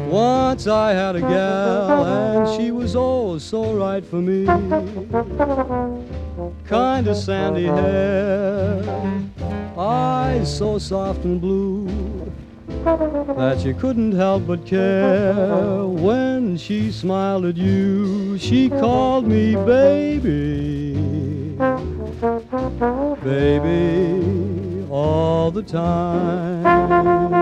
Once I had a gal, and she was oh so right for me. Kinda sandy hair, eyes so soft and blue that you couldn't help but care. When she smiled at you, she called me baby, baby, all the time.